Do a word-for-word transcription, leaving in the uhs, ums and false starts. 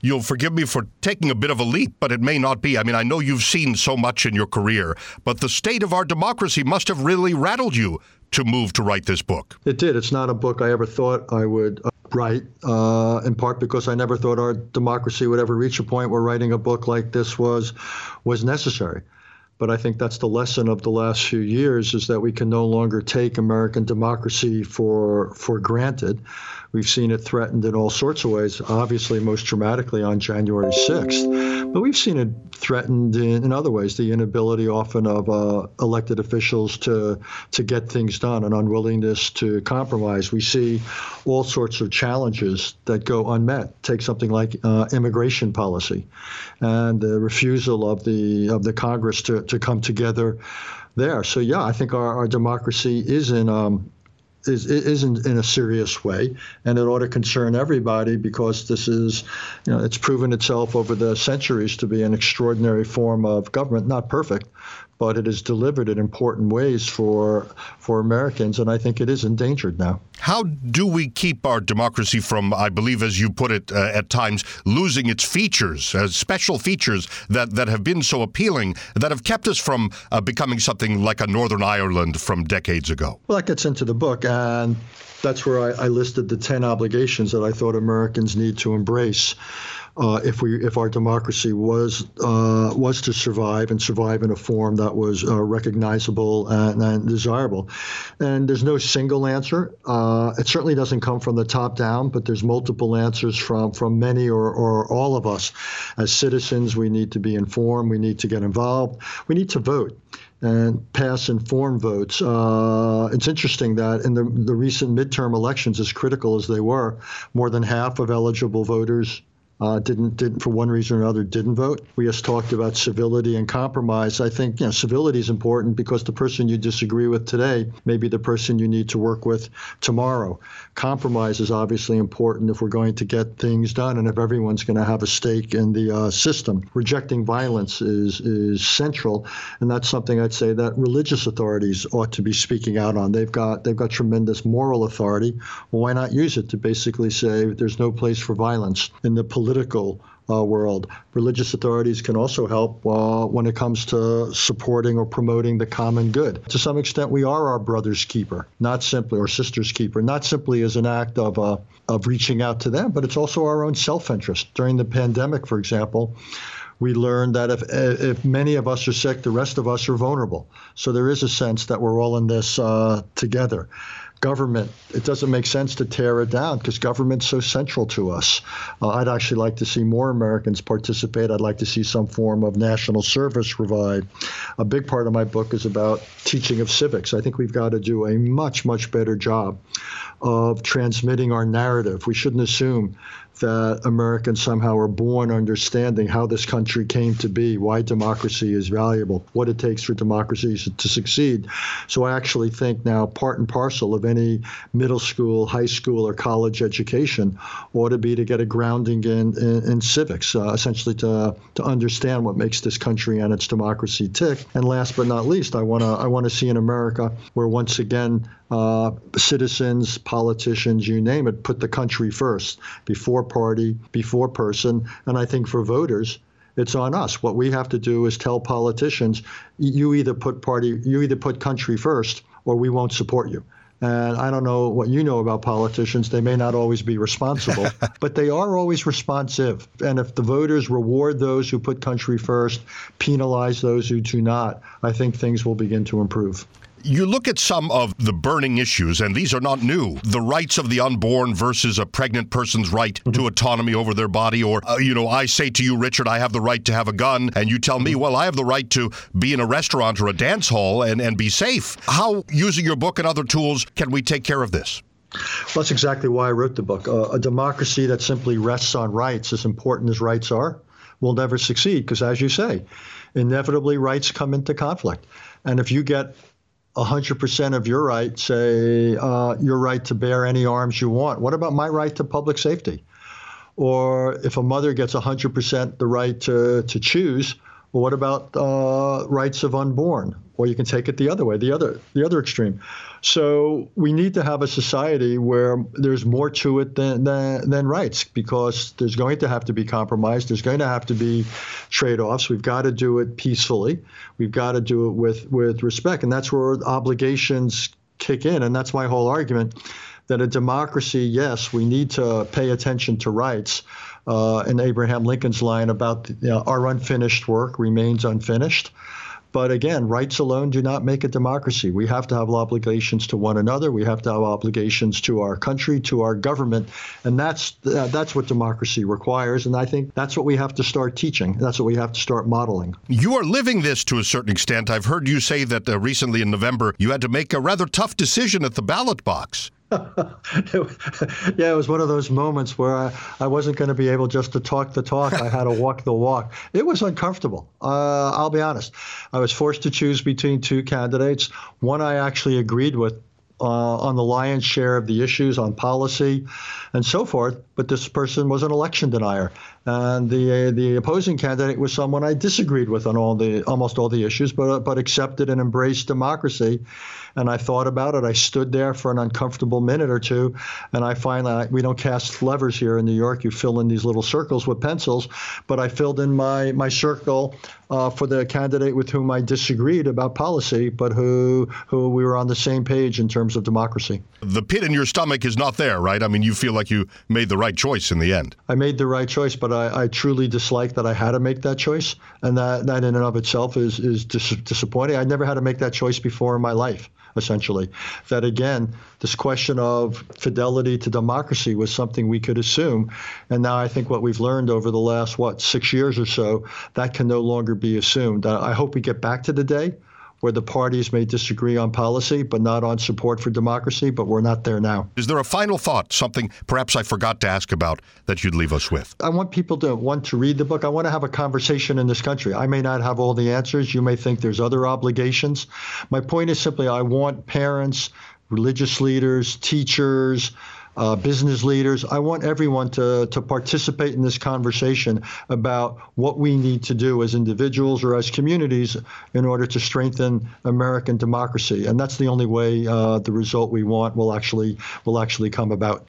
you'll forgive me for taking a bit of a leap, but it may not be. I mean, I know you've seen so much in your career, but the state of our democracy must have really rattled you to move to write this book. It did. It's not a book I ever thought I would uh, write, uh, in part because I never thought our democracy would ever reach a point where writing a book like this was was necessary. But I think that's the lesson of the last few years, is that we can no longer take American democracy for for granted. We've seen it threatened in all sorts of ways, obviously most dramatically on January sixth. But we've seen it threatened in, in other ways, the inability often of uh, elected officials to to get things done, an unwillingness to compromise. We see all sorts of challenges that go unmet. Take something like uh, immigration policy and the refusal of the of the Congress to, to come together there. So, yeah, I think our, our democracy is in um, Is, isn't in a serious way, and it ought to concern everybody, because this is, you know, it's proven itself over the centuries to be an extraordinary form of government. Not perfect, but it has delivered in important ways for for Americans, and I think it is endangered now. How do we keep our democracy from, I believe, as you put it uh, at times, losing its features, uh, special features that, that have been so appealing, that have kept us from uh, becoming something like a Northern Ireland from decades ago? Well, that gets into the book, and that's where I, I listed the ten obligations that I thought Americans need to embrace uh, if we if our democracy was uh, was to survive and survive in a form that was uh, recognizable and, and desirable. And there's no single answer. Uh, it certainly doesn't come from the top down, but there's multiple answers from from many or, or all of us. As citizens, we need to be informed. We need to get involved. We need to vote and pass informed votes. Uh, it's interesting that in the, the recent midterm elections, as critical as they were, more than half of eligible voters uh, didn't, didn't, for one reason or another, didn't vote. We just talked about civility and compromise. I think, you know, civility is important because the person you disagree with today may be the person you need to work with tomorrow. Compromise is obviously important if we're going to get things done and if everyone's going to have a stake in the uh, system. Rejecting violence is is central, and that's something I'd say that religious authorities ought to be speaking out on. They've got they've got tremendous moral authority. Well, why not use it to basically say there's no place for violence in the political Uh, world? Religious authorities can also help uh, when it comes to supporting or promoting the common good. To some extent, we are our brother's keeper, not simply, or sister's keeper, not simply as an act of uh, of reaching out to them, but it's also our own self-interest. During the pandemic, for example, we learned that if if many of us are sick, the rest of us are vulnerable. So there is a sense that we're all in this uh, together. Government, it doesn't make sense to tear it down because government's so central to us. Uh, I'd actually like to see more Americans participate. I'd like to see some form of national service revived. A big part of my book is about teaching of civics. I think we've got to do a much, much better job of transmitting our narrative. We shouldn't assume that Americans somehow are born understanding how this country came to be, why democracy is valuable, what it takes for democracies to succeed. So I actually think now part and parcel of any middle school, high school, or college education ought to be to get a grounding in, in, in civics, uh, essentially to to understand what makes this country and its democracy tick. And last but not least, I want to I want to see an America where once again uh, citizens, politicians, you name it, put the country first, before party, before person. And I think for voters, it's on us. What we have to do is tell politicians, you either put party, you either put country first, or we won't support you. And I don't know what you know about politicians. They may not always be responsible, but they are always responsive. And if the voters reward those who put country first, penalize those who do not, I think things will begin to improve. You look at some of the burning issues, and these are not new. The rights of the unborn versus a pregnant person's right mm-hmm. to autonomy over their body. Or, uh, you know, I say to you, Richard, I have the right to have a gun. And you tell me, well, I have the right to be in a restaurant or a dance hall and, and be safe. How, using your book and other tools, can we take care of this? Well, that's exactly why I wrote the book. Uh, a democracy that simply rests on rights, as important as rights are, will never succeed. Because, as you say, inevitably rights come into conflict. And if you get one hundred percent of your right, say uh, your right to bear any arms you want, what about my right to public safety? Or if a mother gets one hundred percent the right to, to choose, Well, what about uh, rights of unborn? Or you can take it the other way, the other the other extreme. So we need to have a society where there's more to it than, than, than rights, because there's going to have to be compromise. There's going to have to be trade-offs. We've got to do it peacefully. We've got to do it with, with respect. And that's where obligations kick in. And that's my whole argument, that a democracy, yes, we need to pay attention to rights. Uh, and Abraham Lincoln's line about, you know, our unfinished work remains unfinished. But again, rights alone do not make a democracy. We have to have obligations to one another. We have to have obligations to our country, to our government. And that's uh, that's what democracy requires. And I think that's what we have to start teaching. That's what we have to start modeling. You are living this to a certain extent. I've heard you say that uh, recently in November, you had to make a rather tough decision at the ballot box. Yeah, it was one of those moments where I, I wasn't going to be able just to talk the talk. I had to walk the walk. It was uncomfortable. Uh, I'll be honest. I was forced to choose between two candidates. One I actually agreed with uh, on the lion's share of the issues, on policy and so forth, but this person was an election denier. And the uh, the opposing candidate was someone I disagreed with on all the almost all the issues, but but accepted and embraced democracy. And I thought about it. I stood there for an uncomfortable minute or two, and I finally, we don't cast levers here in New York. You fill in these little circles with pencils, but I filled in my my circle uh, for the candidate with whom I disagreed about policy, but who who we were on the same page in terms of democracy. The pit in your stomach is not there, right? I mean, you feel like you made the right choice in the end. I made the right choice, but I, I truly dislike that I had to make that choice, and that, that in and of itself is is dis- disappointing. I never had to make that choice before in my life, essentially. That, again, this question of fidelity to democracy was something we could assume, and now I think what we've learned over the last, what, six years or so, that can no longer be assumed. I hope we get back to the day where the parties may disagree on policy, but not on support for democracy, but we're not there now. Is there a final thought, something perhaps I forgot to ask about, that you'd leave us with? I want people to want to read the book. I want to have a conversation in this country. I may not have all the answers. You may think there's other obligations. My point is simply I want parents, religious leaders, teachers, Uh, business leaders. I want everyone to, to participate in this conversation about what we need to do as individuals or as communities in order to strengthen American democracy. And that's the only way uh, the result we want will actually will actually come about.